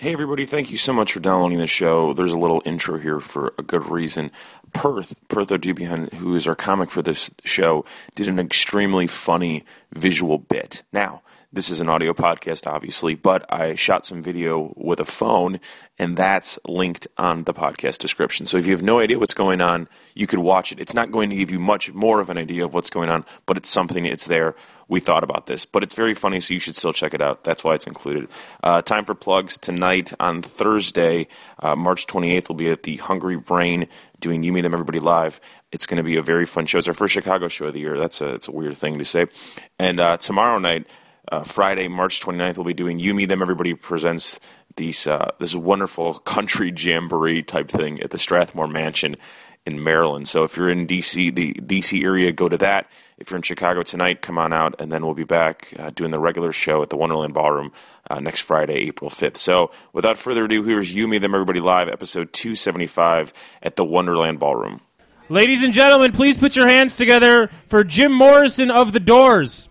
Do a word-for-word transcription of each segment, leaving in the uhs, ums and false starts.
Hey everybody, thank you so much for downloading the show. There's a little intro here for a good reason. Perth, Perth O'Dubian, who is our comic for this show, did an extremely funny visual bit. Now, this is an audio podcast, obviously, but I shot some video with a phone, and that's linked on the podcast description. So if you have no idea what's going on, you could watch it. It's not going to give you much more of an idea of what's going on, but it's something, it's there. We thought about this, but it's very funny, so you should still check it out. That's why it's included. Uh, time for plugs. Tonight on Thursday, uh, March twenty-eighth, we'll be at the Hungry Brain doing You, Me, Them, Everybody Live. It's going to be a very fun show. It's our first Chicago show of the year. That's a, it's a weird thing to say. And uh, tomorrow night, uh, Friday, March twenty-ninth, we'll be doing You, Me, Them, Everybody presents these, uh, this wonderful country jamboree type thing at the Strathmore Mansion in Maryland. So if you're in D C, the D C area, go to that. If you're in Chicago tonight, come on out, and then we'll be back uh, doing the regular show at the Wonderland Ballroom uh, next Friday, April fifth. So without further ado, here's You, Me, Them, Everybody Live, episode two seventy-five at the Wonderland Ballroom. Ladies and gentlemen, please put your hands together for Jim Morrison of The Doors.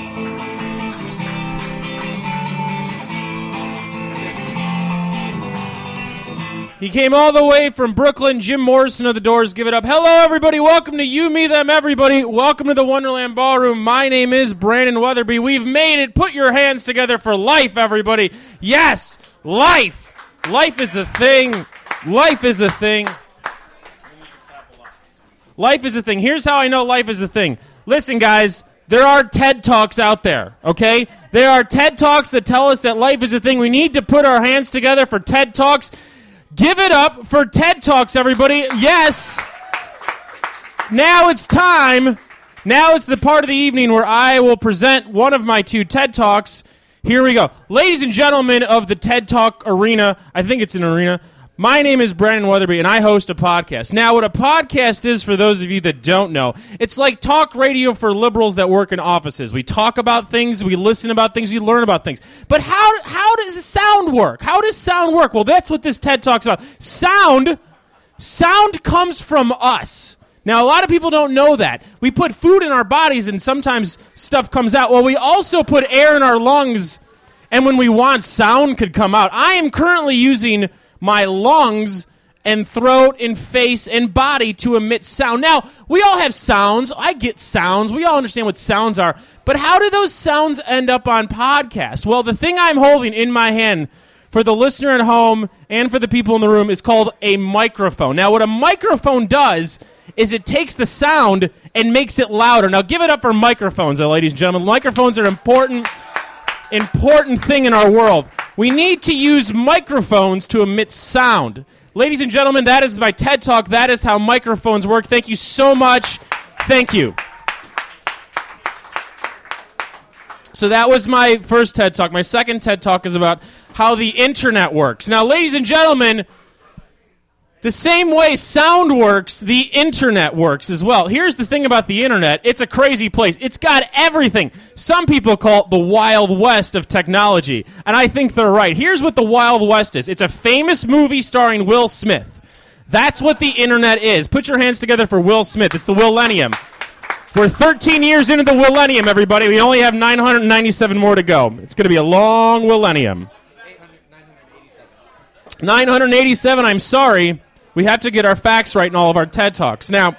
He came all the way from Brooklyn. Jim Morrison of The Doors. Give it up. Hello, everybody. Welcome to You, Me, Them, Everybody. Welcome to the Wonderland Ballroom. My name is Brandon Weatherby. We've made it. Put your hands together for life, everybody. Yes, life. Life is a thing. Life is a thing. Life is a thing. Here's how I know life is a thing. Listen, guys. There are TED Talks out there, okay? There are TED Talks that tell us that life is a thing. We need to put our hands together for TED Talks. Give it up for TED Talks, everybody. Yes. Now it's time. Now it's the part of the evening where I will present one of my two TED Talks. Here we go. Ladies and gentlemen of the TED Talk arena, I think it's an arena, my name is Brandon Weatherby, and I host a podcast. Now, what a podcast is, for those of you that don't know, it's like talk radio for liberals that work in offices. We talk about things, we listen about things, we learn about things. But how how does sound work? How does sound work? Well, that's what this TED Talk's about. Sound, sound comes from us. Now, a lot of people don't know that. We put food in our bodies, and sometimes stuff comes out. Well, we also put air in our lungs, and when we want, sound could come out. I am currently using my lungs and throat and face and body to emit sound. Now, we all have sounds. I get sounds. We all understand what sounds are. But how do those sounds end up on podcasts? Well, the thing I'm holding in my hand for the listener at home and for the people in the room is called a microphone. Now, what a microphone does is it takes the sound and makes it louder. Now, give it up for microphones, ladies and gentlemen. Microphones are important. Important thing in our world. We need to use microphones to emit sound. Ladies and gentlemen, that is my TED Talk. That is how microphones work. Thank you so much. Thank you. So that was my first TED Talk. My second TED Talk is about how the internet works. Now, ladies and gentlemen, the same way sound works, the internet works as well. Here's the thing about the internet. It's a crazy place. It's got everything. Some people call it the Wild West of technology, and I think they're right. Here's what the Wild West is. It's a famous movie starring Will Smith. That's what the internet is. Put your hands together for Will Smith. It's the Willennium. We're thirteen years into the Willennium, everybody. We only have nine hundred ninety-seven more to go. It's going to be a long Willennium. nine hundred eighty-seven, I'm sorry. We have to get our facts right in all of our TED Talks. Now,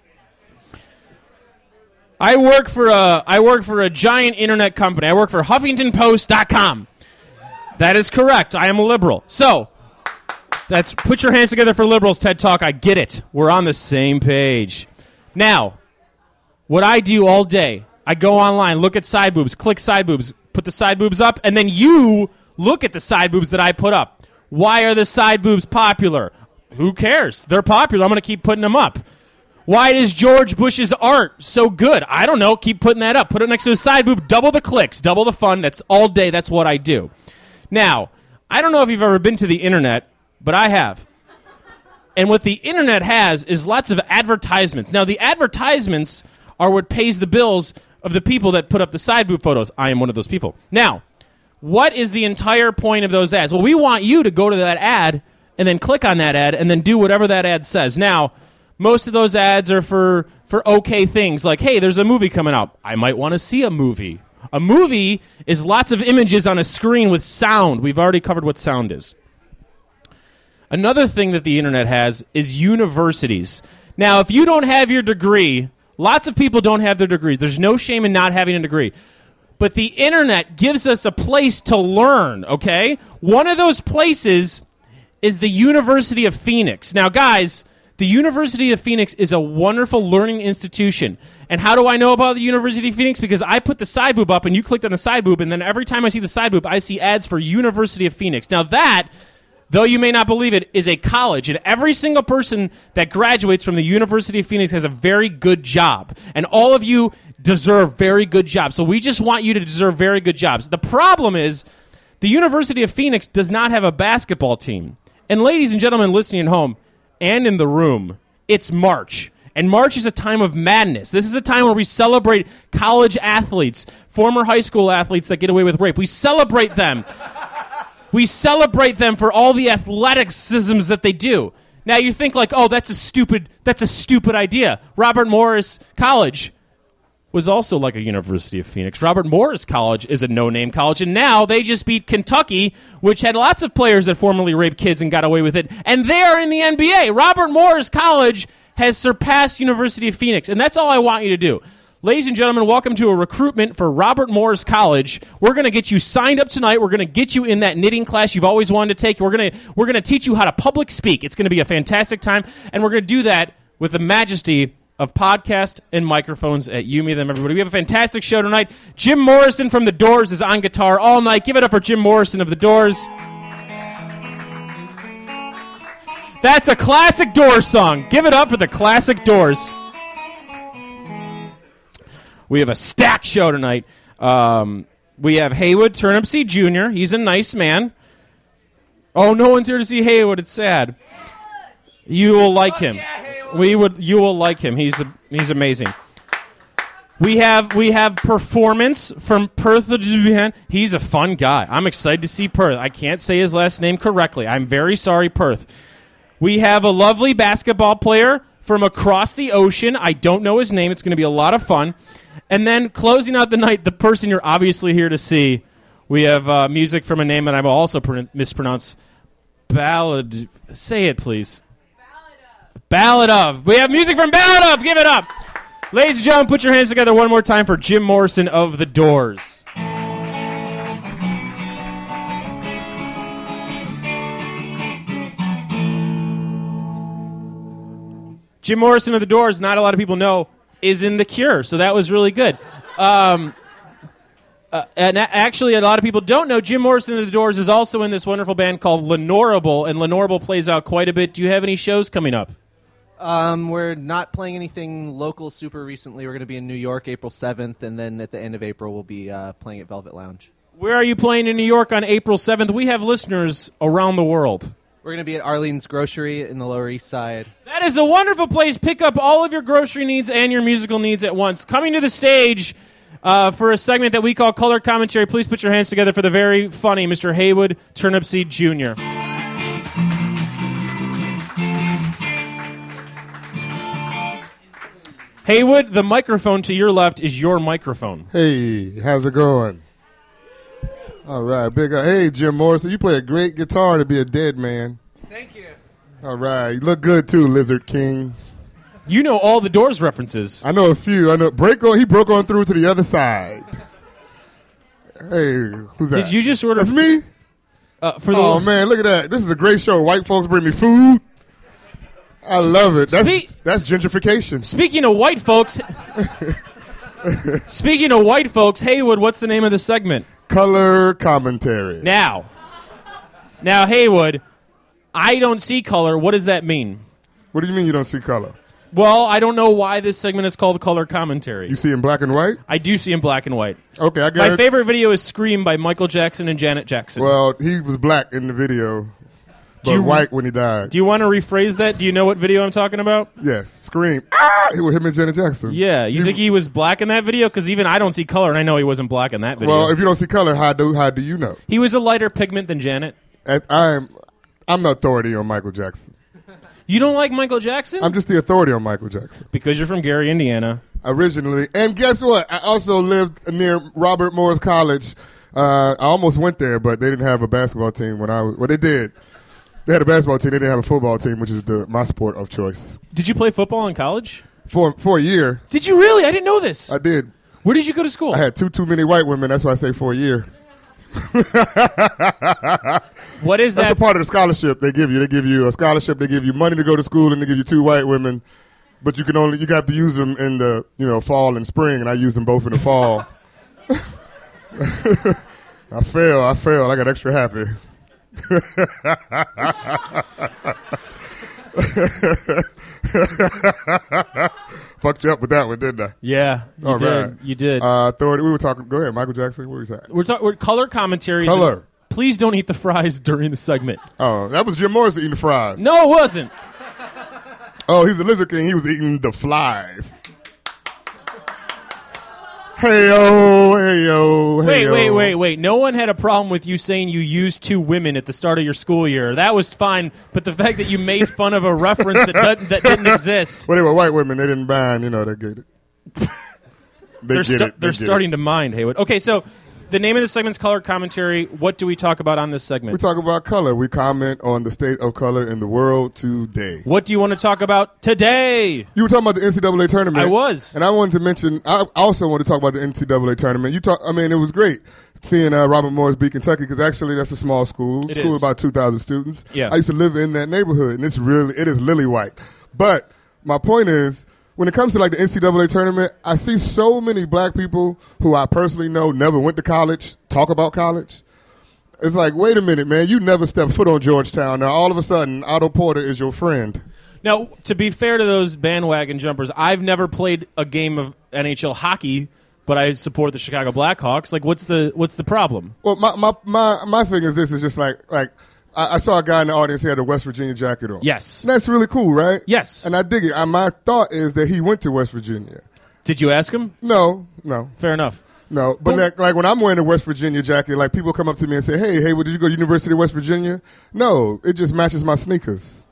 I work for a I work for a giant internet company. I work for Huffington Post dot com. That is correct. I am a liberal. So, that's put your hands together for liberals, TED Talk. I get it. We're on the same page. Now, what I do all day, I go online, look at side boobs, click side boobs, put the side boobs up, and then you look at the side boobs that I put up. Why are the side boobs popular? Who cares? They're popular. I'm going to keep putting them up. Why is George Bush's art so good? I don't know. Keep putting that up. Put it next to his side boob. Double the clicks. Double the fun. That's all day. That's what I do. Now, I don't know if you've ever been to the internet, but I have. And what the internet has is lots of advertisements. Now, the advertisements are what pays the bills of the people that put up the side boob photos. I am one of those people. Now, what is the entire point of those ads? Well, we want you to go to that ad and then click on that ad, and then do whatever that ad says. Now, most of those ads are for, for okay things, like, hey, there's a movie coming out. I might want to see a movie. A movie is lots of images on a screen with sound. We've already covered what sound is. Another thing that the internet has is universities. Now, if you don't have your degree, lots of people don't have their degree. There's no shame in not having a degree. But the internet gives us a place to learn, okay? One of those places is the University of Phoenix. Now, guys, the University of Phoenix is a wonderful learning institution. And how do I know about the University of Phoenix? Because I put the side boob up, and you clicked on the side boob, and then every time I see the side boob, I see ads for University of Phoenix. Now, that, though you may not believe it, is a college. And every single person that graduates from the University of Phoenix has a very good job. And all of you deserve very good jobs. So we just want you to deserve very good jobs. The problem is the University of Phoenix does not have a basketball team. And ladies and gentlemen listening at home and in the room, it's March. And March is a time of madness. This is a time where we celebrate college athletes, former high school athletes that get away with rape. We celebrate them. We celebrate them for all the athleticisms that they do. Now you think like, oh, that's a stupid, that's a stupid idea. Robert Morris College was also like a University of Phoenix. Robert Morris College is a no-name college, and now they just beat Kentucky, which had lots of players that formerly raped kids and got away with it, and they are in the N B A. Robert Morris College has surpassed University of Phoenix, and that's all I want you to do. Ladies and gentlemen, welcome to a recruitment for Robert Morris College. We're going to get you signed up tonight. We're going to get you in that knitting class you've always wanted to take. We're going to we're going to teach you how to public speak. It's going to be a fantastic time, and we're going to do that with the majesty of podcast and microphones at You, Me, Them, Everybody. We have a fantastic show tonight. Jim Morrison from The Doors is on guitar all night. Give it up for Jim Morrison of The Doors. That's a classic Doors song. Give it up for the classic Doors. We have a stacked show tonight. Um, we have Haywood Turnipseed Junior He's a nice man. Oh, no one's here to see Haywood. It's sad. You will like him. We would. You will like him. He's a, he's amazing. We have we have performance from Perth. He's a fun guy. I'm excited to see Perth. I can't say his last name correctly. I'm very sorry, Perth. We have a lovely basketball player from across the ocean. I don't know his name. It's going to be a lot of fun. And then closing out the night, the person you're obviously here to see, we have uh, music from a name that I will also pr- mispronounce. Ballad. Say it, please. Ballad of. We have music from Ballad of. Give it up. Ladies and gentlemen, put your hands together one more time for Jim Morrison of The Doors. Jim Morrison of The Doors, not a lot of people know, is in The Cure, so that was really good. Um, uh, and a- actually, a lot of people don't know, Jim Morrison of The Doors is also in this wonderful band called Lenorable, and Lenorable plays out quite a bit. Do you have any shows coming up? Um, we're not playing anything local super recently. We're going to be in New York April seventh, and then at the end of April, we'll be uh, playing at Velvet Lounge. Where are you playing in New York on April seventh? We have listeners around the world. We're going to be at Arlene's Grocery in the Lower East Side. That is a wonderful place. Pick up all of your grocery needs and your musical needs at once. Coming to the stage uh, for a segment that we call Color Commentary, please put your hands together for the very funny Mister Haywood Turnipseed Junior Haywood, the microphone to your left is your microphone. Hey, how's it going? All right, big up. Hey, Jim Morrison, you play a great guitar to be a dead man. Thank you. All right, you look good too, Lizard King. You know all the Doors references. I know a few. I know break on. He broke on through to the other side. Hey, who's that? Did you just order? That's me. Uh, for the Oh man, look at that! This is a great show. White folks bring me food. I love it. That's Spe- that's gentrification. Speaking of white folks, speaking of white folks, Haywood, what's the name of the segment? Color commentary. Now, now, Haywood, I don't see color. What does that mean? What do you mean you don't see color? Well, I don't know why this segment is called Color Commentary. You see in black and white? I do see in black and white. Okay, I got My it. favorite video is Scream by Michael Jackson and Janet Jackson. Well, he was black in the video, but you- white when he died. Do you want to rephrase that? Do you know what video I'm talking about? Yes, Scream. Ah! It was him and Janet Jackson. Yeah, you, think he was black in that video? Because even I don't see color, and I know he wasn't black in that video. Well, if you don't see color, how do how do you know? He was a lighter pigment than Janet. At, I'm I'm the authority on Michael Jackson. You don't like Michael Jackson? I'm just the authority on Michael Jackson. Because you're from Gary, Indiana. Originally. And guess what? I also lived near Robert Morris College. Uh, I almost went there, but they didn't have a basketball team when I was, well, they did. They had a basketball team. They didn't have a football team, which is the my sport of choice. Did you play football in college? For for a year. Did you really? I didn't know this. I did. Where did you go to school? I had two too many white women. That's why I say for a year. What is That's that? a part of the scholarship they give you. They give you a scholarship. They give you money to go to school, and they give you two white women. But you can only you have to use them in the you know fall and spring, and I use them both in the fall. I failed. I failed. I got extra happy. Fucked you up with that one, didn't I? Yeah, you All did. right. You did. Uh, authority. We were talking. Go ahead, Michael Jackson. What were you saying? we're talking. We're color commentaries. Color. Please don't eat the fries during the segment. Oh, that was Jim Morrison eating the fries. No, it wasn't. Oh, he's a lizard king. He was eating the flies. Hey yo, hey yo, hey Wait, yo. wait, wait, wait. No one had a problem with you saying you used two women at the start of your school year. That was fine. But the fact that you made fun of a reference that doesn't, that didn't exist. Well, they were white women. They didn't mind. You know, they get it. They They're, get sta- it. They they're get starting it. to mind, Haywood. Okay, so the name of the segment's Color Commentary. What do we talk about on this segment? We talk about color. We comment on the state of color in the world today. What do you want to talk about today? You were talking about the N C double A tournament. I was. And I wanted to mention, I also want to talk about the N C double A tournament. You talk. I mean, it was great seeing uh, Robert Morris beat Kentucky because actually that's a small school. It school is. of about two thousand students. Yeah. I used to live in that neighborhood, and it's really, it is lily white. But my point is, when it comes to like the N C double A tournament, I see so many black people who I personally know never went to college talk about college. It's like, wait a minute, man, you never stepped foot on Georgetown. Now all of a sudden, Otto Porter is your friend. Now, to be fair to those bandwagon jumpers, I've never played a game of N H L hockey, but I support the Chicago Blackhawks. Like, what's the what's the problem? Well, my my my, my thing is this is just like like I, I saw a guy in the audience. He had a West Virginia jacket on. Yes. And that's really cool, right? Yes. And I dig it. And my thought is that he went to West Virginia. Did you ask him? No, no, Fair enough. no. But Well- like, like when I'm wearing a West Virginia jacket, like people come up to me and say, "Hey, hey, well, did you go to University of West Virginia?" No, it just matches my sneakers.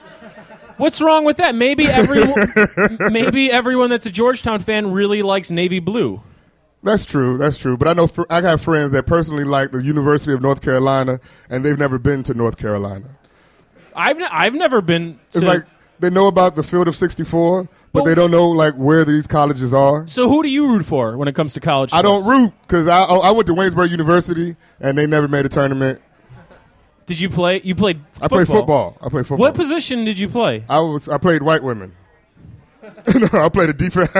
What's wrong with that? Maybe everyone, maybe everyone that's a Georgetown fan really likes navy blue. That's true. That's true. But I know fr- I have friends that personally like the University of North Carolina, and they've never been to North Carolina. I've ne- I've never been. To, It's like they know about the Field of sixty-four, but Well- they don't know like where these colleges are. So who do you root for when it comes to college? I don't sports? root because I I went to Waynesburg University and they never made a tournament. Did you play? You played. I played football. I played football. What position did you play? I was I played white women. No, I played a defense.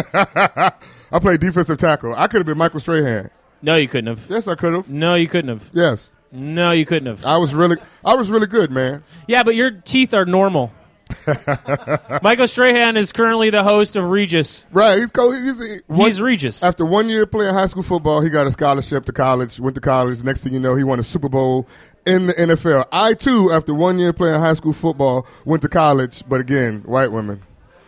I played defensive tackle. I could have been Michael Strahan. No, you couldn't have. Yes, I could have. No, you couldn't have. Yes, No, you couldn't have. I was really I was really good, man. Yeah, but your teeth are normal. Michael Strahan is currently the host of Regis. Right? He's co- he's, he, one- He's Regis. After one year playing high school football, he got a scholarship to college. Went to college. Next thing you know, he won a Super Bowl in the N F L. I too, after one year playing high school football, went to college. But again, white women.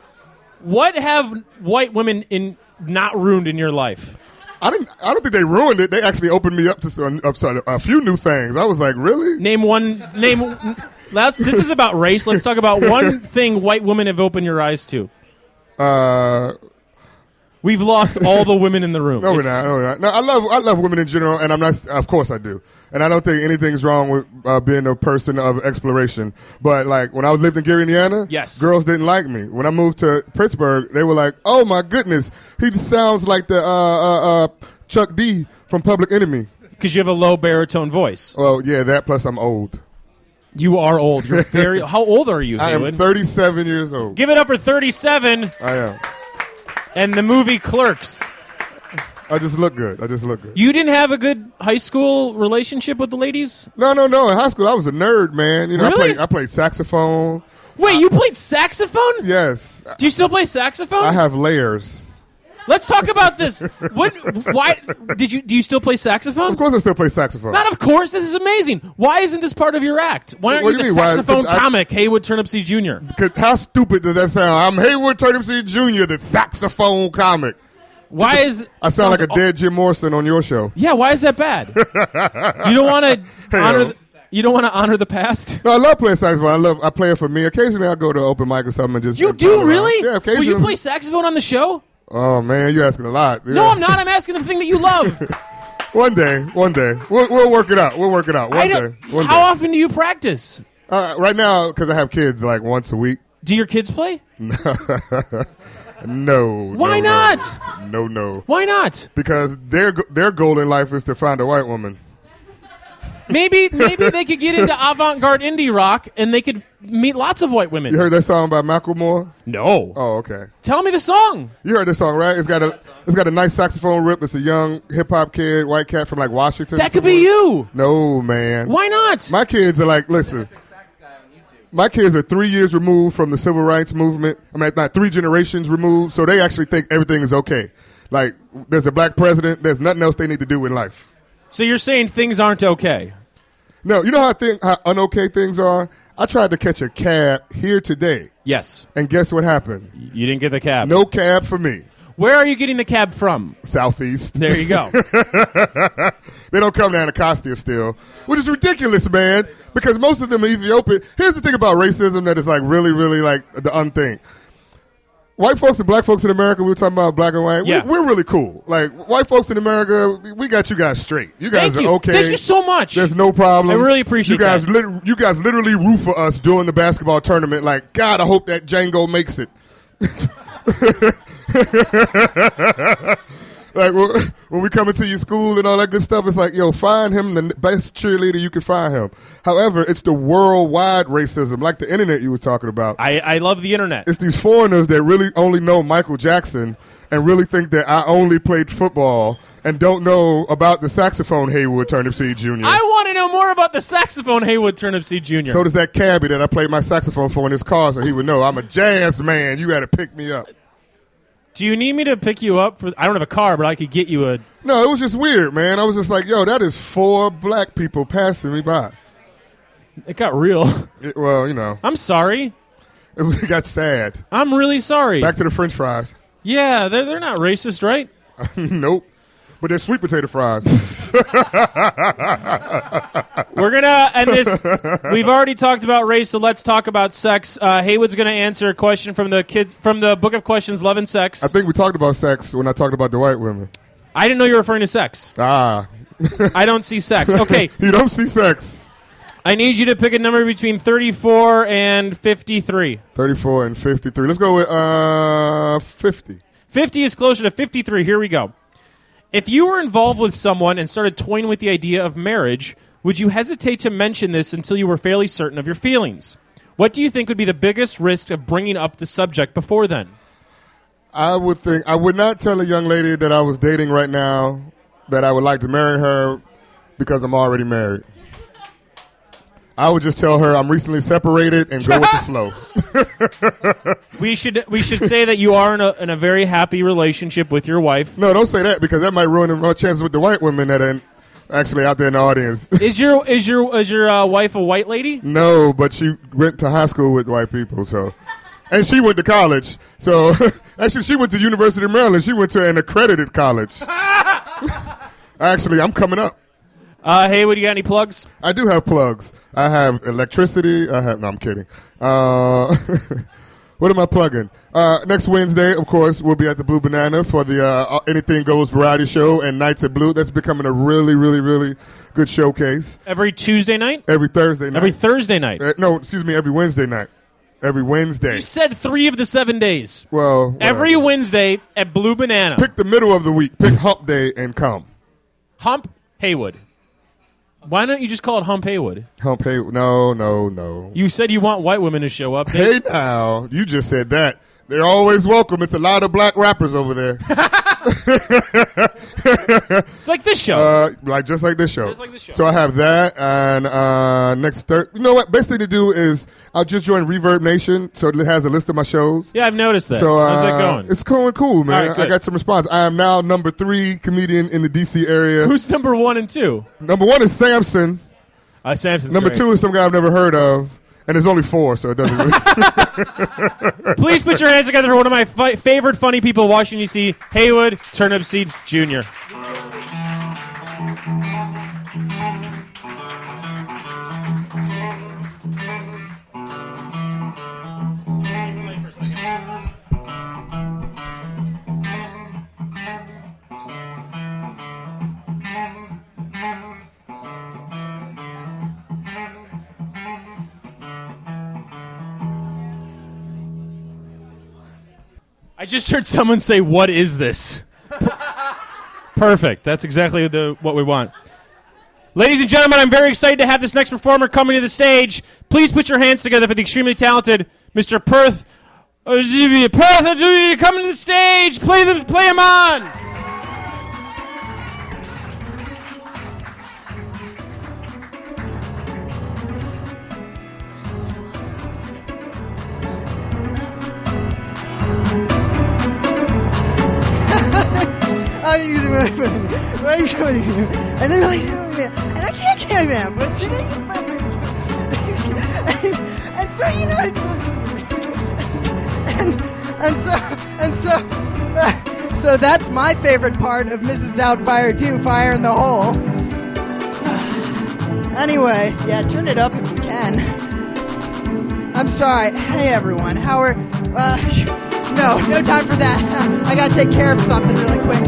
What have white women in not ruined in your life? I didn't. I don't think they ruined it. They actually opened me up to some, up to a few new things. I was like, really? Name one. Name. Let's, this is about race. Let's talk about one thing white women have opened your eyes to. Uh, We've lost all the women in the room. no, we're It's- not. No, we're not. No, I love. I love women in general, and I'm not. Of course, I do. And I don't think anything's wrong with uh, being a person of exploration. But like when I lived in Gary, Indiana, Yes. girls didn't like me. When I moved to Pittsburgh, they were like, "Oh my goodness, he sounds like the uh, uh, uh, Chuck D from Public Enemy." Because you have a low baritone voice. Well, yeah, that plus I'm old. You are old. You're very. How old are you, I am Haywood? thirty-seven years old. Give it up for thirty-seven I am. and the movie Clerks. I just look good. I just look good. You didn't have a good high school relationship with the ladies? No, no, no. In high school, I was a nerd, man. You know, Really? I played. I played saxophone. Wait, you played saxophone? Yes, Do you still play saxophone? I have layers. Let's talk about this. What? Why did you? Do you still play saxophone? Of course, I still play saxophone. Not of course. This is amazing. Why isn't this part of your act? Why aren't What you do the you mean? Why- saxophone I- comic Haywood Turnipseed Junior? 'Cause how stupid does that sound? I'm Haywood Turnipseed Junior, the saxophone comic. Why is I sound like a sounds- dead Jim Morrison on your show. Yeah, why is that bad? You don't want to honor. Hey-o. The, you don't want to honor the past. No, I love playing saxophone. I love. I play it for me. Occasionally, I go to open mic or something and just. You and do play around. really? Yeah, Will occasionally. you play saxophone on the show? Oh man, you're asking a lot. No, Yeah. I'm not. I'm asking the thing that you love. One day, one day, we'll, we'll work it out. We'll work it out. I One don't, day, one how day. often do you practice? Uh, right now, because I have kids, like once a week. Do your kids play? No. Why no, not? No, no. no. Why not? Because their their goal in life is to find a white woman. Maybe maybe they could get into avant-garde indie rock and they could meet lots of white women. You heard that song by Macklemore? No. Oh, okay. Tell me the song. You heard this song, right? It's got a it's got a nice saxophone rip. It's a young hip hop kid, white cat from like Washington. That could be you. No, man. Why not? My kids are like, listen. My kids are three years removed from the civil rights movement. I mean, not three generations removed, so they actually think everything is okay. Like, there's a black president. There's nothing else they need to do in life. So you're saying things aren't okay? No, you know how thing, how unokay things are? I tried to catch a cab here today, Yes. and guess what happened? You didn't get the cab. No cab for me. Where are you getting the cab from? Southeast. There you go. They don't come to Anacostia still, which is ridiculous, man, because most of them are Ethiopian. Here's the thing about racism that is like really, really like the unthing. White folks and black folks in America, we were talking about black and white, Yeah. we, we're really cool. Like, white folks in America, we got you guys straight. You guys Thank are you. okay. Thank you so much. There's no problem. I really appreciate you guys that. lit- you guys literally root for us during the basketball tournament. Like, God, I hope that Django makes it. Like, when we come into your school and all that good stuff, it's like, yo, find him the best cheerleader you can find him. However, it's the worldwide racism, like the internet you were talking about. I, I love the internet. It's these foreigners that really only know Michael Jackson and really think that I only played football and don't know about the saxophone Haywood Turnipseed Junior I want to know more about the saxophone Haywood Turnipseed Junior So does that cabbie that I played my saxophone for in his car, so he would know I'm a jazz man. You got to pick me up. Do you need me to pick you up? For? I don't have a car, but I could get you a... No, it was just weird, man. I was just like, yo, that is four black people passing me by. It got real. It, well, you know, I'm sorry. it got sad. I'm really sorry. Back to the French fries. Yeah, they're, they're not racist, right? Nope. But they're sweet potato fries. We're going to end this. We've already talked about race, so let's talk about sex. Uh, Haywood's going to answer a question from the kids from the Book of Questions, Love and Sex. I think we talked about sex when I talked about the white women. I didn't know you were referring to sex. Ah. I don't see sex. Okay. You don't see sex. I need you to pick a number between thirty-four and fifty-three. thirty-four and fifty-three. Let's go with uh, fifty. fifty is closer to fifty-three. Here we go. If you were involved with someone and started toying with the idea of marriage, would you hesitate to mention this until you were fairly certain of your feelings? What do you think would be the biggest risk of bringing up the subject before then? I would think I would not tell a young lady that I was dating right now that I would like to marry her because I'm already married. I would just tell her I'm recently separated and go with the flow. We should we should say that you are in a in a very happy relationship with your wife. No, don't say that because that might ruin my chances with the white women that are actually out there in the audience. Is your is your is your uh, wife a white lady? No, but she went to high school with white people, so. And she went to college. So, actually, she went to University of Maryland. She went to an accredited college. Actually, I'm coming up. Uh, Haywood, you got any plugs? I do have plugs. I have electricity. I have. No, I'm kidding. Uh, what am I plugging? Uh, next Wednesday, of course, we'll be at the Blue Banana for the uh, Anything Goes variety show and Nights at Blue. That's becoming a really, really, really good showcase. Every Tuesday night? Every Thursday night. Every Thursday night? Uh, no, excuse me, every Wednesday night. Every Wednesday. You said three of the seven days. Well, whatever. Every Wednesday at Blue Banana. Pick the middle of the week. Pick Hump Day and come. Hump Haywood. Why don't you just call it Hump Haywood? Hump Hay. No, no, no. You said you want white women to show up. Hey now, you just said that. They're always welcome. It's a lot of black rappers over there. It's like this show. Uh, like just like this show. Just like this show. So I have that, and uh, next Thursday. You know what? Best thing to do is I'll just join Reverb Nation, so it has a list of my shows. yeah, I've noticed that. So uh, How's that going? It's going cool, man. All right, I good. got some response. I am now number three comedian in the D C area. Who's number one and two? Number one is Samson. Uh, Samson's Number great. two is some guy I've never heard of. And there's only four, so it doesn't really. Please put your hands together for one of my fi- favorite funny people, Washington, D C, Haywood Turnipseed Junior I just heard someone say, "What is this?" Perfect. That's exactly the what we want. Ladies and gentlemen, I'm very excited to have this next performer coming to the stage. Please put your hands together for the extremely talented Mister Perth. Uh, Perth, coming to the stage. Play them. Play him on. I'm using my phone. What are you showing me? And they're like, and I can't get man, but today is my and, and so you know, and and so and so uh, so that's my favorite part of Missus Doubtfire two, Fire in the Hole. Anyway, yeah, turn it up if you can. I'm sorry. Hey everyone, how are? Uh, no, no time for that. I gotta take care of something really quick.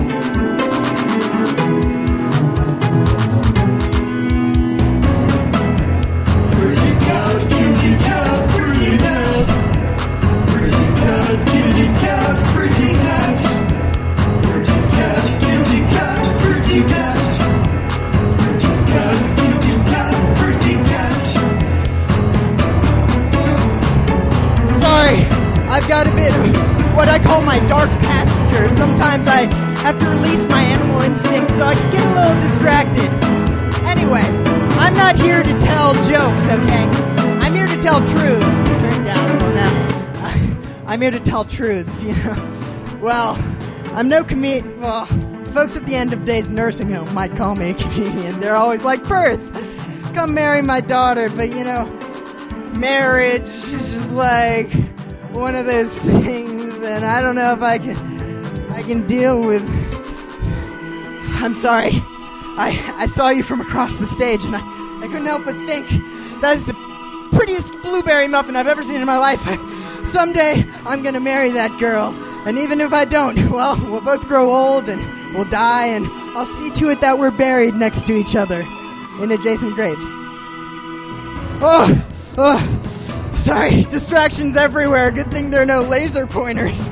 Sorry, I've got a bit of what I call my dark passenger. Sometimes I have to release my animal instincts so I can get a little distracted. Anyway, I'm not here to tell jokes, okay? I'm here to tell truths. Turn it down a little now. I'm here to tell truths, you know. Well, I'm no comedian. Well, folks at the end of days nursing home might call me a comedian. They're always like, Perth, come marry my daughter. But, you know, marriage is just like one of those things, and I don't know if I can I can deal with. I'm sorry. I, I saw you from across the stage, and I, I couldn't help but think that is the prettiest blueberry muffin I've ever seen in my life. Someday, I'm going to marry that girl. And even if I don't, well, we'll both grow old, and we'll die, and I'll see to it that we're buried next to each other in adjacent graves. Oh, oh, sorry, distractions everywhere. Good thing there are no laser pointers.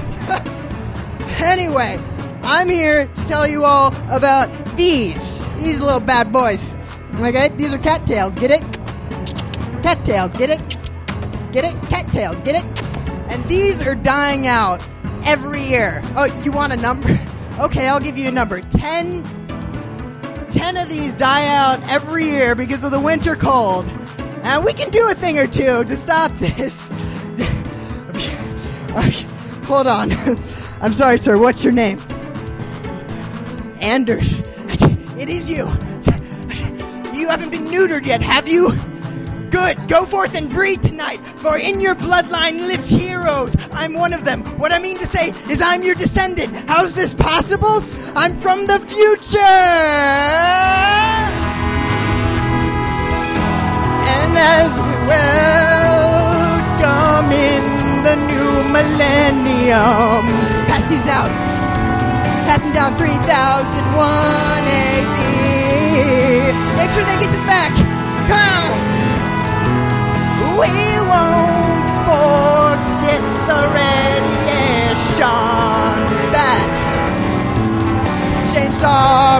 Anyway, I'm here to tell you all about these. These little bad boys. Okay, these are cattails, get it? Cattails, get it? Get it? Cattails, get it? And these are dying out every year. Oh, you want a number? Okay, I'll give you a number. Ten. Ten of these die out every year because of the winter cold. And we can do a thing or two to stop this. Hold on. I'm sorry, sir. What's your name? Anders. It is you. You haven't been neutered yet, have you? Good. Go forth and breed tonight, for in your bloodline lives heroes. I'm one of them. What I mean to say is I'm your descendant. How's this possible? I'm from the future! And as we welcome in the new millennium, pass these out. Passing down three thousand one A D. Make sure they get it back. Come! We won't forget the radiation that changed our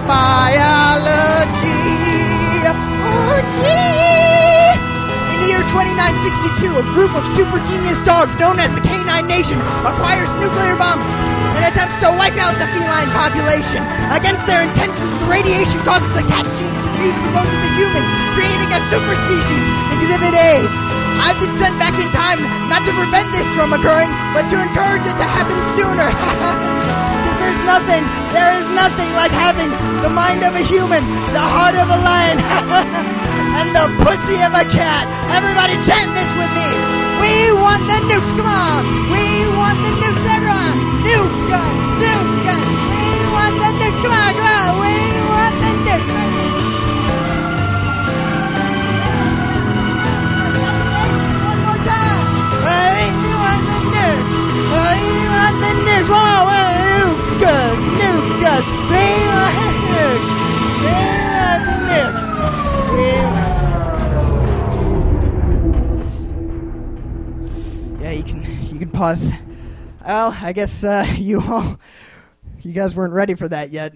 biology. Oh, gee. In the year twenty-nine sixty-two, a group of super genius dogs known as the Canine Nation acquires nuclear bombs and attempts to wipe out the feline population. Against their intentions, the radiation causes the cat genes to fuse with those of the humans, creating a super species. Exhibit A. I've been sent back in time not to prevent this from occurring, but to encourage it to happen sooner. Because there's nothing, there is nothing like having the mind of a human, the heart of a lion, and the pussy of a cat. Everybody chant this with me. We want the nukes, come on. We want the nukes, everyone. Nuke us, nuke us. We want the nukes, come on, come on. We want the nukes. We want the nukes. We want the nukes. Whoa, whoa, nuke us, nuke us. We want the nukes. We want the nukes. We... Yeah, you can you can pause Well, I guess uh, you all, you guys weren't ready for that yet.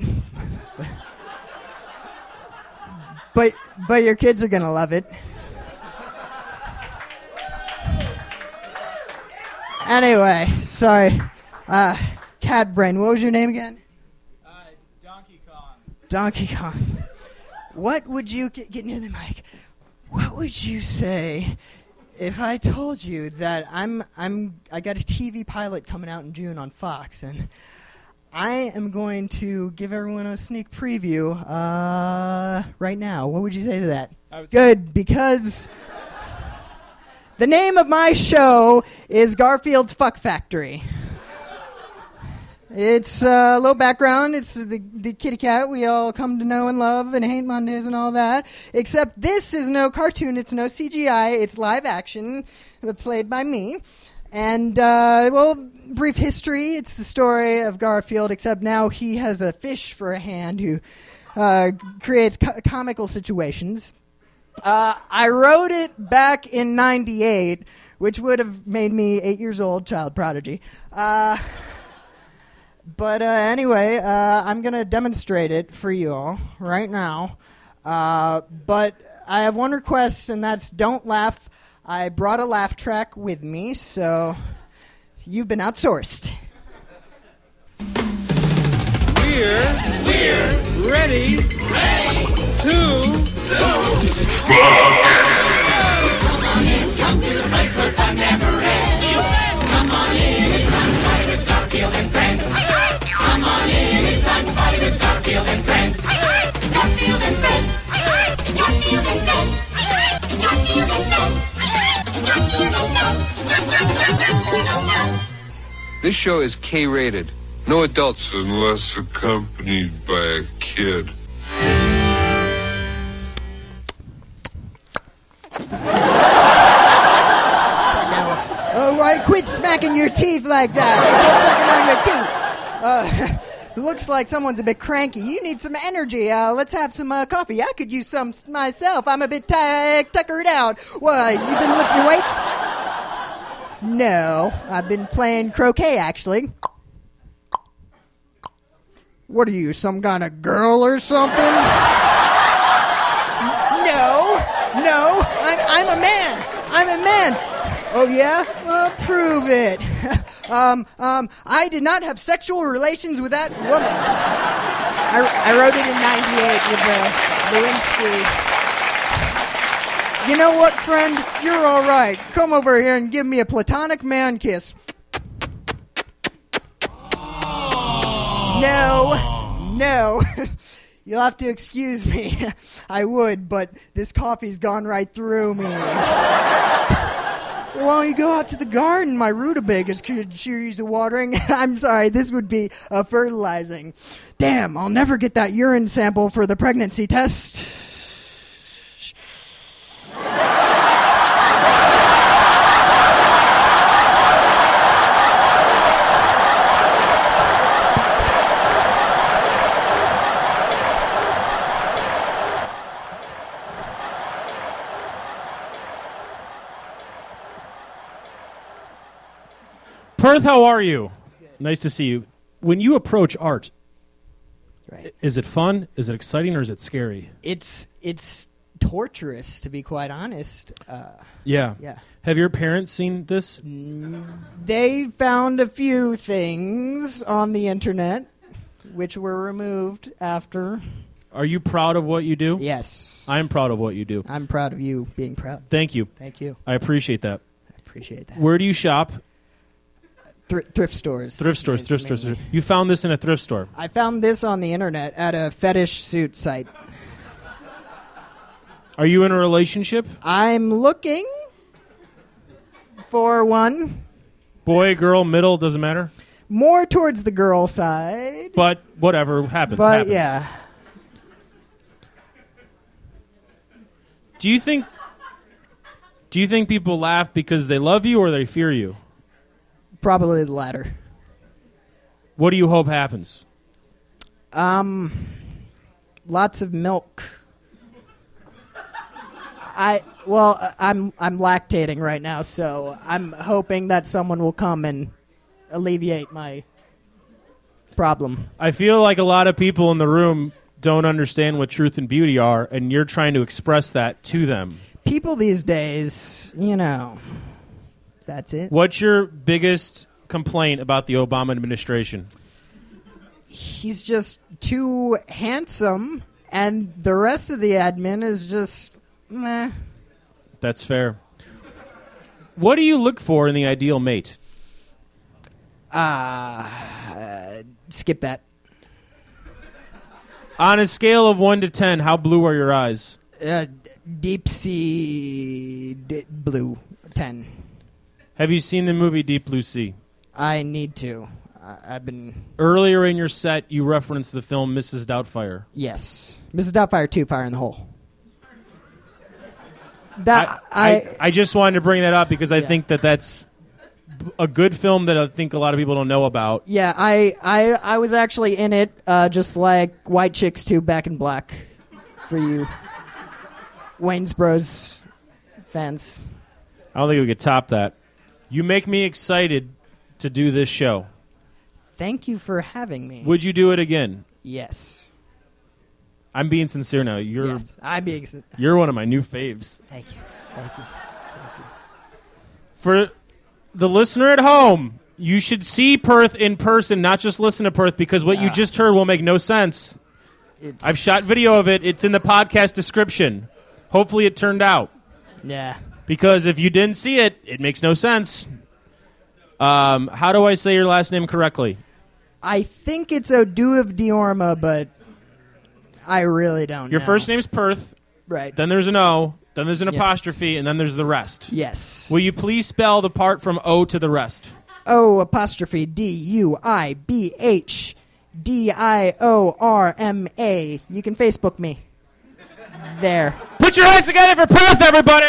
but but your kids are gonna love it. Anyway, sorry. Uh, Cat Brain, what was your name again? Uh, Donkey Kong. Donkey Kong. What would you get, get near the mic? What would you say if I told you that I'm I'm I got a T V pilot coming out in June on Fox, and I am going to give everyone a sneak preview uh, right now? What would you say to that? I would Good, because the name of my show is Garfield's Fuck Factory. It's uh, low background. It's the, the kitty cat we all come to know and love and hate Mondays and all that. Except this is no cartoon. It's no C G I. It's live action, played by me. And, uh, well, brief history. It's the story of Garfield, except now he has a fish for a hand who uh, creates co- comical situations. Uh, I wrote it back in ninety-eight, which would have made me eight years old, child prodigy. Uh... But uh, anyway, uh, I'm going to demonstrate it for you all right now. Uh, but I have one request, and that's don't laugh. I brought a laugh track with me, so you've been outsourced. We're, we're ready, ready to, to Come on in, come to the place where fun never ends. Come on in, it's time to party with Garfield and friends. Come on in, it's time to party with Garfield and friends. Garfield and friends. Garfield and friends. Garfield and friends. Garfield and friends. This show is K-rated. No adults unless accompanied by a kid. All right, quit smacking your teeth like that. Quit sucking on your teeth. Uh, looks like someone's a bit cranky. You need some energy. Uh, let's have some uh, coffee. I could use some myself. I'm a bit t- tuckered out. What, you been lifting weights? No, I've been playing croquet, actually. What are you, some kind of girl or something? No, no, I'm, I'm a man. I'm a man. Oh, yeah? Well, prove it. um, um, I did not have sexual relations with that woman. I, I wrote it in ninety-eight with the Lewinsky. You know what, friend? You're all right. Come over here and give me a platonic man kiss. No, no. You'll have to excuse me. I would, but this coffee's gone right through me. Why don't you go out to the garden? My rutabagas could use a watering. I'm sorry, this would be uh, fertilizing. Damn, I'll never get that urine sample for the pregnancy test. Perth, how are you? Nice to see you. When you approach art, Right. is it fun? Is it exciting, or is it scary? It's it's torturous, to be quite honest. Uh, Yeah. yeah. Have your parents seen this? They found a few things on the internet, which were removed after. Are you proud of what you do? Yes. I'm proud of what you do. I'm proud of you being proud. Thank you. Thank you. I appreciate that. I appreciate that. Where do you shop? Thr- thrift stores. Thrift stores, Yes, thrift stores. mainly. You found this in a thrift store. I found this on the internet at a fetish suit site. Are you in a relationship? I'm looking for one. Boy, girl, middle, doesn't matter. More towards the girl side. But whatever happens, But happens. yeah. Do you think Do you think people laugh because they love you or they fear you? Probably the latter. What do you hope happens? Um, lots of milk. I well, I'm I'm lactating right now, so I'm hoping that someone will come and alleviate my problem. I feel like a lot of people in the room don't understand what truth and beauty are, and you're trying to express that to them. People these days, you know, that's it. What's your biggest complaint about the Obama administration? He's just too handsome, and the rest of the admin is just meh. That's fair. What do you look for in the ideal mate? Uh, uh skip that. On a scale of one to ten, how blue are your eyes? Uh, deep sea d- blue ten. Have you seen the movie Deep Blue Sea? I need to. I- I've been. Earlier in your set, you referenced the film Missus Doubtfire. Yes, Missus Doubtfire two, Fire in the Hole. That I, I I, I just wanted to bring that up because I Yeah. think that that's a good film that I think a lot of people don't know about. yeah I I I was actually in it, uh, just like White Chicks two, Back in Black, for you Wayne's Bros fans. I don't think we could top that. You make me excited to do this show. Thank you for having me. Would you do it again? Yes. I'm being sincere now. You're Yes. I'm being. you're one of my new faves. Thank you. Thank you. For the listener at home, you should see Perth in person, not just listen to Perth, because what you Ah. just heard will make no sense. It's, I've shot video of it. It's in the podcast description. Hopefully it turned out. Yeah. Because if you didn't see it, it makes no sense. Um, how do I say your last name correctly? I think it's Odu of Diorma, but I really don't Your know. first name's Perth, Right. then there's an O, then there's an Yes. apostrophe, and then there's the rest. Yes. Will you please spell the part from O to the rest? O apostrophe D U I B H D I O R M A. You can Facebook me. There. Put your hands together for Perth, everybody!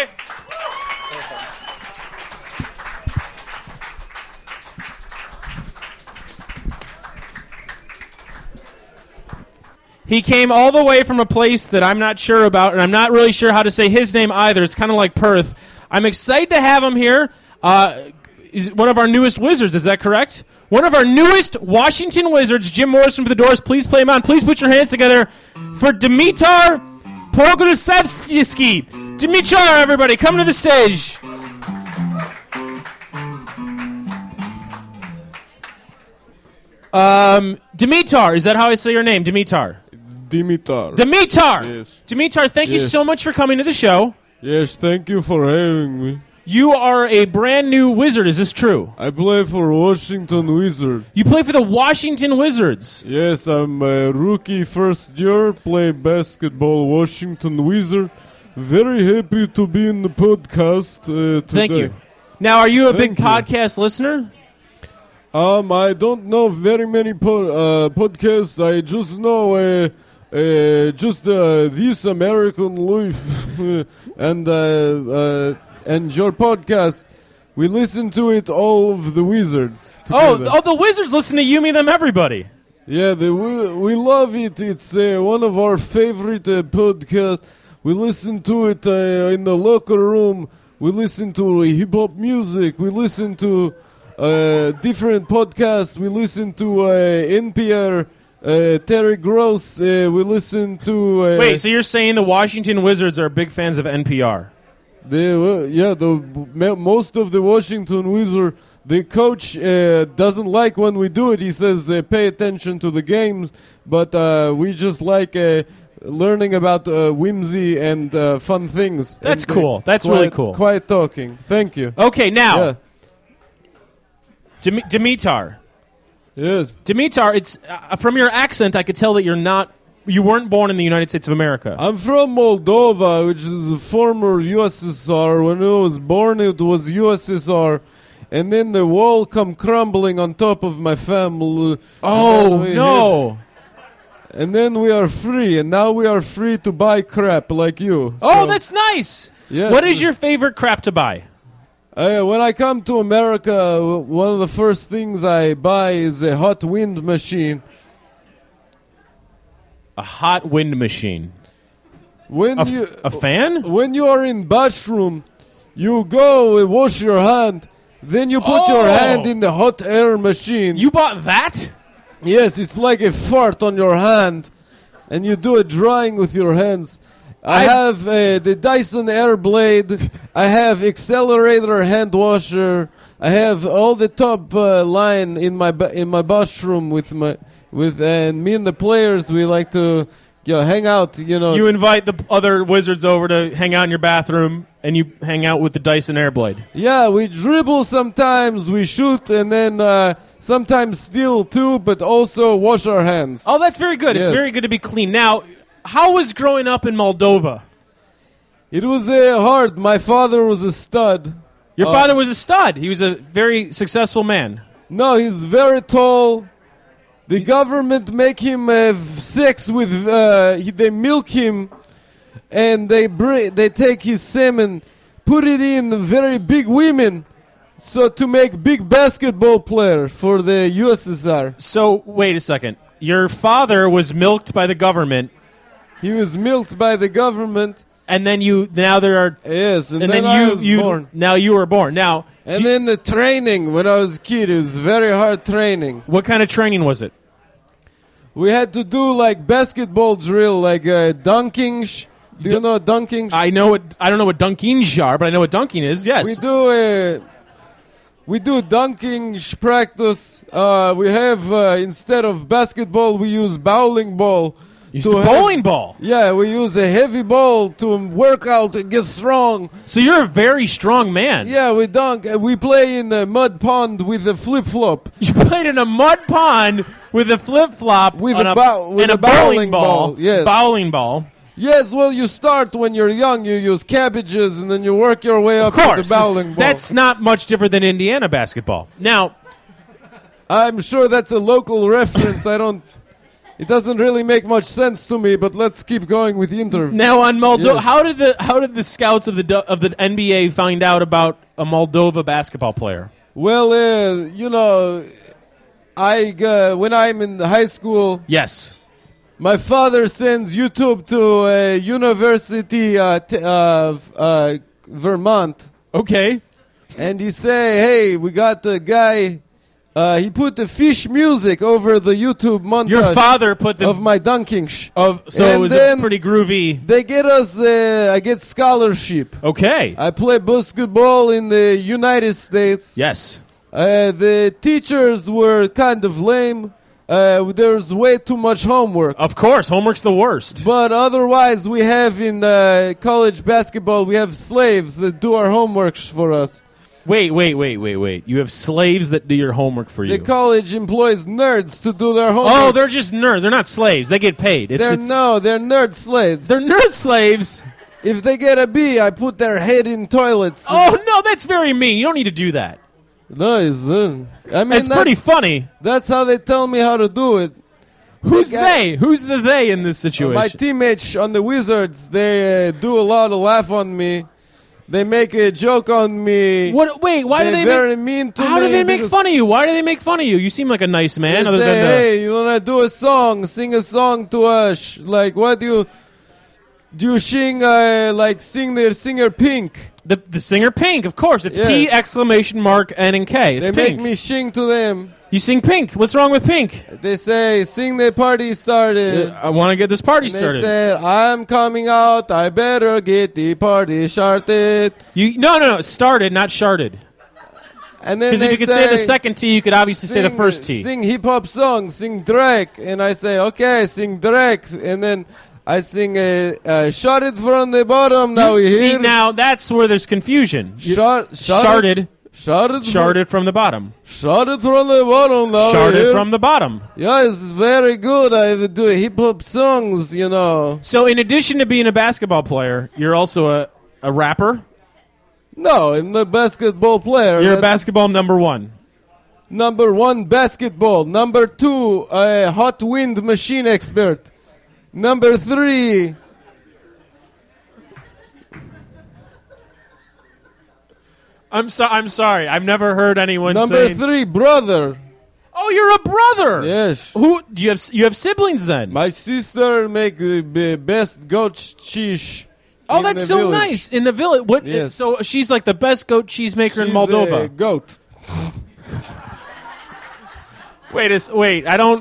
He came all the way from a place that I'm not sure about, and I'm not really sure how to say his name either. It's kind of like Perth. I'm excited to have him here. Uh, he's one of our newest Wizards, is that correct? One of our newest Washington Wizards, Jim Morrison for the Doors. Please play him on. Please put your hands together for Dimitar Pogorzelski. Dimitar, everybody, come to the stage. Um, Dimitar, is that how I say your name? Dimitar. Dimitar. Dimitar! Yes. Dimitar, thank you Yes. so much for coming to the show. Yes, thank you for having me. You are a brand new Wizard, is this true? I play for Washington Wizards. You play for the Washington Wizards. Yes, I'm a rookie first year, play basketball Washington Wizard. Very happy to be in the podcast uh, today. Thank you. Now, are you a Thank big you. podcast listener? Um, I don't know very many po- uh, podcasts. I just know uh, uh, just uh, This American Life and uh, uh, and your podcast. We listen to it, all of the Wizards. Oh, together. oh, the Wizards listen to You, Me, Them, Everybody. Yeah, the, we we love it. It's uh, one of our favorite uh, podcasts. We listen to it uh, in the locker room. We listen to hip hop music. We listen to uh, different podcasts. We listen to uh, N P R, uh, Terry Gross. Uh, we listen to. Uh, Wait, so you're saying the Washington Wizards are big fans of N P R? the uh, yeah, the mo- most of the Washington Wizards. The coach uh, doesn't like when we do it. He says uh, pay attention to the games, but uh, we just like uh, learning about uh, whimsy and uh, fun things. That's And, uh, cool. That's quiet, really cool. Quiet talking. Thank you. Okay, now, Yeah. Dim- Dimitar. Yes. Dimitar, it's uh, from your accent, I could tell that you're not, you weren't born in the United States of America. I'm from Moldova, which is a former U S S R. When I was born, it was U S S R. And then the wall come crumbling on top of my family. oh, And then we no. have- and then we are free, and now we are free to buy crap like you. Oh, So, that's nice. yes. What is your favorite crap to buy? Uh, when I come to America, w- one of the first things I buy is a hot wind machine. A hot wind machine. When A, f- you a fan? when you are in bathroom, you go and wash your hand, Then you put Oh. your hand in the hot air machine. You bought that? Yes, it's like a fart on your hand, and you do a drying with your hands. I I've- have uh, the Dyson Airblade. I have Accelerator hand washer. I have all the top uh, line in my ba- in my bathroom with my with and me and the players. We like to you know, hang out. You know, You invite the other wizards over to hang out in your bathroom, and you hang out with the Dyson Airblade. yeah, we dribble sometimes. We shoot, and then uh, sometimes steal too, but also wash our hands. Oh, that's very good. It's Yes. very good to be clean. Now, how was growing up in Moldova? It was uh, hard. My father was a stud. Your Uh, father was a stud. He was a very successful man. No, he's very tall. The government make him have sex with. Uh, he, they milk him, and they br- they take his semen, put it in very big women, so to make big basketball player for the U S S R. So, wait a second. Your father was milked by the government, He was milked by the government. and then you now there are Yes, and, and then, then, I you was you born. now you were born. Now, And do you- then the training when I was a kid, it was very hard training. what kind of training was it? We had to do like basketball drill, like uh, dunking. sh- Do you know dunking? I know what I don't know what dunkings are, but I know what dunking is. Yes. We do uh, we do dunking sh- practice. Uh, we have uh, instead of basketball, we use bowling ball. Use to the have- bowling ball. Yeah, we use a heavy ball to work out and get strong. So you're a very strong man. Yeah, we dunk. Uh, we play in a mud pond with a flip flop. You played in a mud pond with a flip flop With on a a, bow- with and a a bowling bowling ball. ball, yes. Bowling ball. Yes, well, you start when you're young. You use cabbages, and then you work your way Of up to course. the bowling it's- ball. That's not much different than Indiana basketball. Now, I'm sure that's a local reference. I don't. It doesn't really make much sense to me, but let's keep going with the interview. now on Moldova, Yes. how did the how did the scouts of the du- of the N B A find out about a Moldova basketball player? Well, uh, you know, I uh, when I'm in high school, Yes. my father sends YouTube to a university uh, t- of uh, Vermont, Okay. and he say, "Hey, we got the guy." Uh, he put the fish music over the YouTube montage Your father put the of my dunking. Sh- of so it and was then- a pretty groovy. they get us. Uh, I get scholarship. Okay. I play basketball in the United States. yes. Uh, the teachers were kind of lame. Uh, there's way too much homework. Of course, homework's the worst. But otherwise, we have in uh, college basketball, we have slaves that do our homework sh- for us. Wait, wait, wait, wait, wait. You have slaves that do your homework for you. The college employs nerds to do their homework. Oh, they're just nerds. They're not slaves. They get paid. It's, They're it's, no, they're nerd slaves. They're nerd slaves. If they get a B, I put their head in toilets. Oh no, that's very mean. You don't need to do that. No, it's, uh, I mean, It's pretty that's, funny. that's how they tell me how to do it. Who's guy- they? Who's the they in this situation? My teammates on the Wizards, they uh, do a lot of laugh on me. They make a joke on me. What? Wait, why do They're they very make, mean to How me? do they make because fun of you? Why do they make fun of you? You seem like a nice man. They other say, than the, hey, you wanna do a song? Sing a song to us. Like, what do you do? You sing uh, like sing the singer Pink? the the singer Pink, of course. It's Yeah. P exclamation mark N and K. It's They Pink. make me sing to them. you sing Pink. What's wrong with Pink? They say, sing the party started. I want to get this party And they started. said, I'm coming out. I better get the party started. you no no no started, not sharded. And then Because they if you could say, the second T, you could obviously say the sing- first T. Sing hip hop songs, sing Drake, and I say, okay, sing Drake, and then I sing, uh, uh, shot it from the bottom. Now we See, hear now that's where there's confusion. You- shot, shot Sharded, it, shot it, sharded from the bottom. shot it from the bottom. Now we Sharded hear. from the bottom. Yeah, it's very good. I do hip hop songs, you know. So, in addition to being a basketball player, you're also a, a rapper. No, I'm a basketball player. You're a That's basketball number one. number one, basketball. Number two, a hot wind machine expert. Number three. I'm so I'm sorry. I've never heard anyone Number say. three, brother. Oh, you're a brother. Yes. Who do you have? You have siblings then? My sister make the b- best goat cheese. Oh, in that's the so village. nice. In the village. What? Yes. So she's like the best goat cheese maker in She's Moldova. a goat. Wait, is wait. I don't.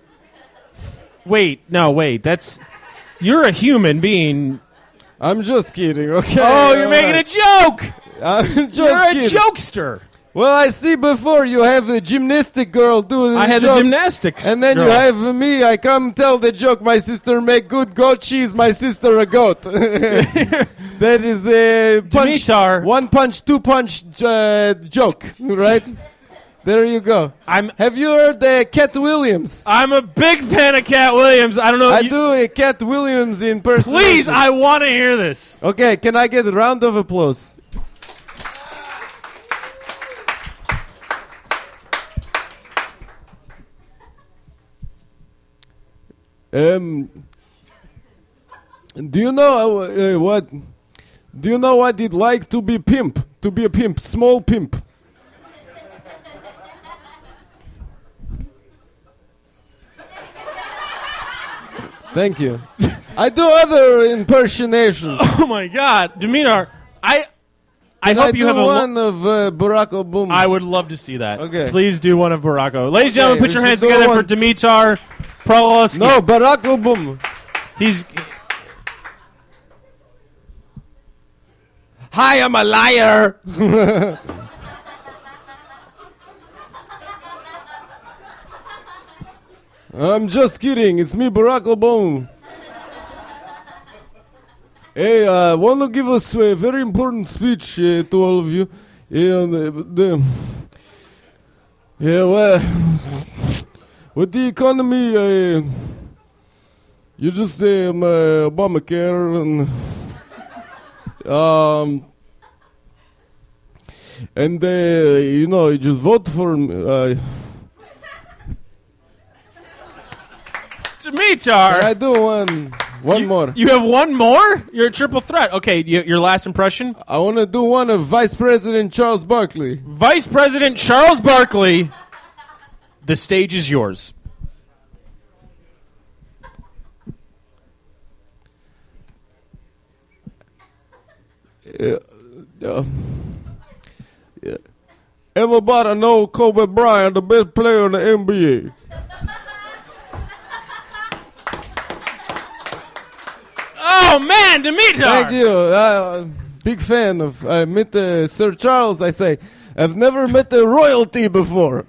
Wait, no, wait. That's you're a human being. I'm just kidding. Okay. Oh, you're making a joke. I'm just You're a kidding. jokester. Well, I see before you have the gymnastic girl doing the I had the jokes, gymnastics and then you girl. have me. I come tell the joke. My sister make good goat cheese. My sister a goat. That is a punch. Dimitar. One punch, two punch uh, joke, right? There you go. I'm. Have you heard uh, Cat Williams? I'm a big fan of Cat Williams. I don't know. I you- do a Cat Williams impersonation. Please, I want to hear this. Okay, can I get a round of applause? Um, do you know uh, uh, what? Do you know what it like to be pimp? To be a pimp, small pimp. Thank you. I do other impersonations. Oh my God, Dimitar, I. I Can hope I you do have a. lo- one of uh, Barack Obama. I would love to see that. Okay. Please do one of Baracko. Ladies and gentlemen, Okay, put your we hands should do together one. for Dimitar Prolowski. No, Barack Obama. He's. Hi, I'm a liar. I'm just kidding. It's me, Barack Obama. Hey, I want to give us a very important speech uh, to all of you. And, uh, the, yeah, well, with the economy, uh, you just say um, uh, Obamacare and um, and uh, you know, you just vote for him. Uh, Dimitar. Can I do one, one you, more? You have one more? You're a triple threat. Okay, you, your last impression? I want to do one of Vice President Charles Barkley. Vice President Charles Barkley, the stage is yours. Yeah, yeah. Yeah. Everybody know Kobe Bryant, the best player in the N B A. Oh, man, Dimitar. Thank you. Uh, big fan of. I met uh, Sir Charles. I say, I've never met a royalty before.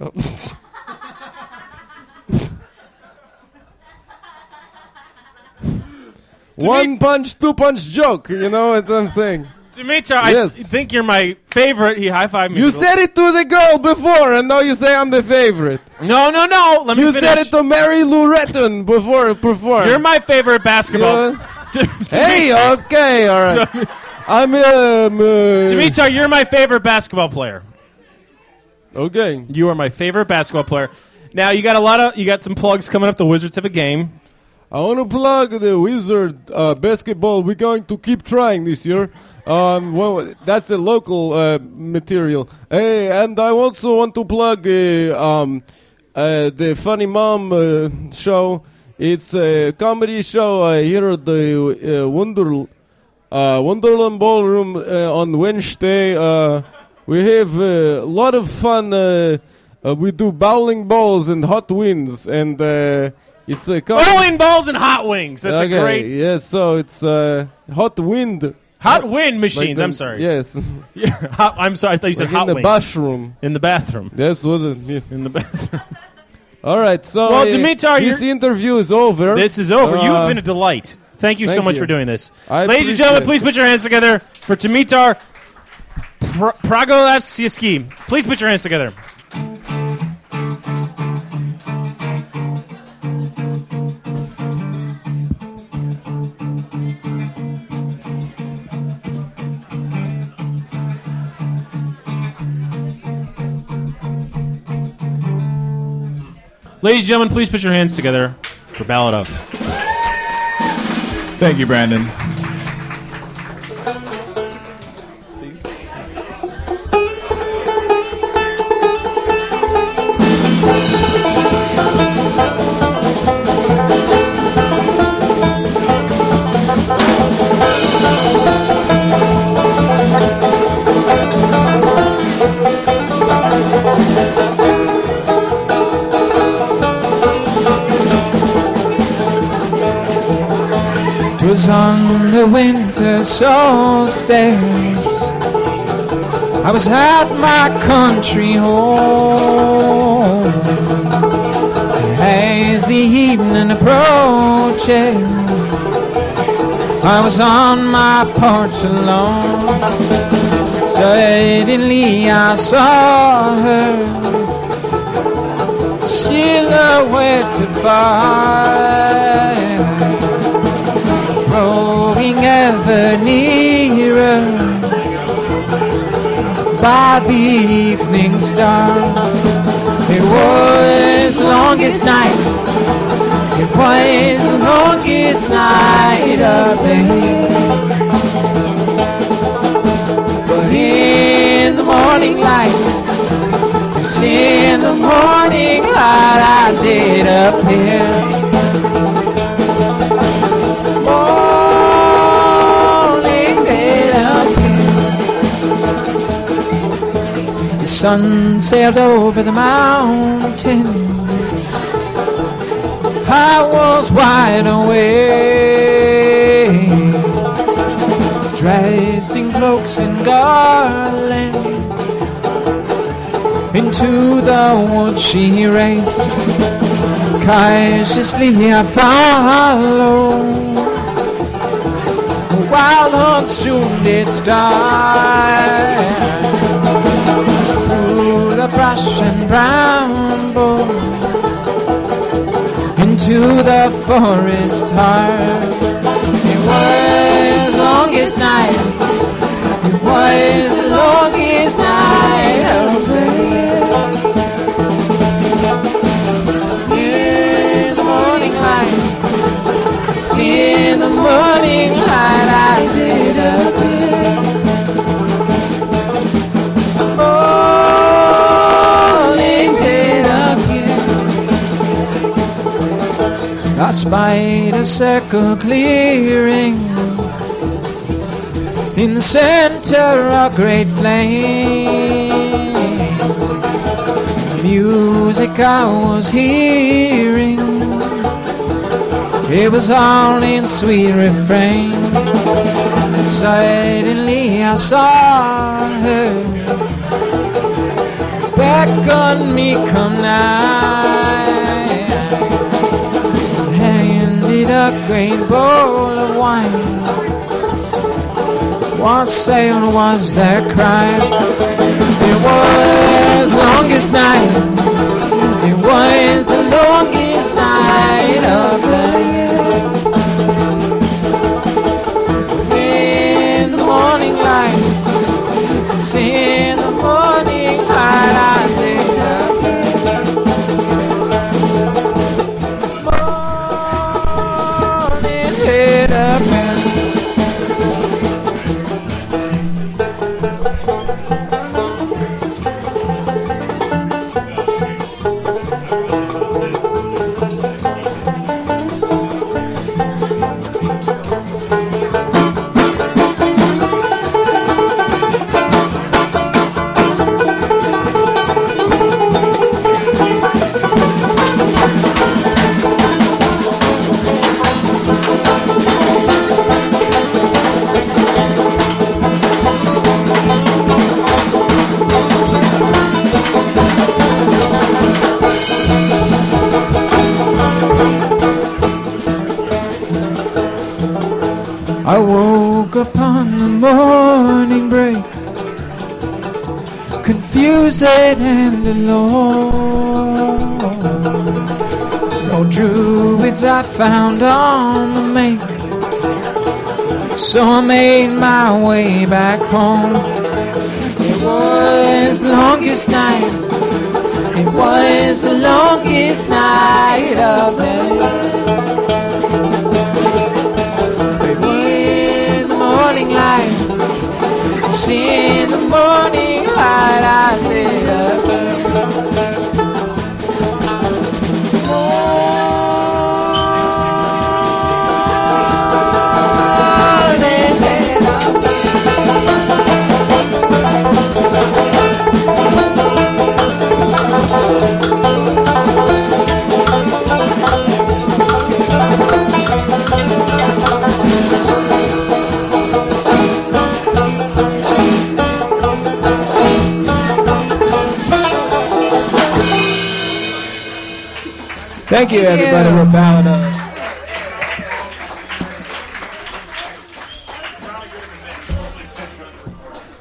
One punch, two punch joke. You know what I'm saying? Dimitar, Yes. I think you're my favorite. He high-fived me. You said it to the girl before, and now you say I'm the favorite. No, no, no. Let me You finish. said it to Mary Lou Retton before it performed. You're my favorite basketball. Yeah. Hey, okay, all right. I'm um, uh, Dimitar, you're my favorite basketball player. Okay. You are my favorite basketball player. Now you got a lot of you got some plugs coming up. The Wizards have a game. I want to plug the Wizard uh, basketball. We're going to keep trying this year. Um, well, that's a local uh, material. Hey, and I also want to plug uh, um, uh, the Funny Mom uh, show. It's a comedy show uh, here at the uh, Wonder, uh, Wonderland Ballroom uh, on Wednesday. Uh, we have uh, a lot of fun. Uh, uh, we do bowling balls and hot winds, and uh, it's a com- Bowling balls and hot wings. That's okay, a great yeah. So it's uh, hot wind. hot wind Like machines. the- I'm sorry. Yes. Yeah, hot, I'm sorry. I thought you said Like hot in the wings. bathroom. In the bathroom. That's what. It, yeah. In the bathroom. All right. So Well, uh, Dimitar, this you're- interview is over. This is over. you have Uh, been a delight. Thank you so thank much you. for doing this. I Ladies and gentlemen, appreciate please put your hands together for Dimitar Pr- Pragolevsky. Please put your hands together. Ladies and gentlemen, please put your hands together for Baladov. Thank you, Brandon. Thank you. was on the winter solstice. I was at my country home. As the evening approaches, I was on my porch alone. Suddenly I saw her, silhouetted far, growing ever nearer by the evening star. It was the longest night, it was the longest night of the year. But in the morning light, yes, in the morning light I did appear. Morning did appear. The sun sailed over the mountain. I was wide awake, dressed in cloaks and garlands. Into the woods she raced, cautiously I followed, while on soon did start through the brush and bramble into the forest heart. It was the longest night, it was the longest night of the year. In the morning light, yes, in the morning light I did appear. Morning did appear. I spied a circle clearing in the center a great flame. The music I was hearing, it was all in sweet refrain. Suddenly I saw her beckon me, come nigh, handed a great bowl of wine. What sail was their crime? It was the longest night, it was the longest night of the year. In the morning light, in the morning light I did appear. Morning did appear. I woke upon the morning break, confused and alone. No druids I found on the make, so I made my way back home. It was the longest night, it was the longest night of the year. Light, see in the morning light I lit up. Morning lit up. Thank you, Thank everybody. you. We're bowing up.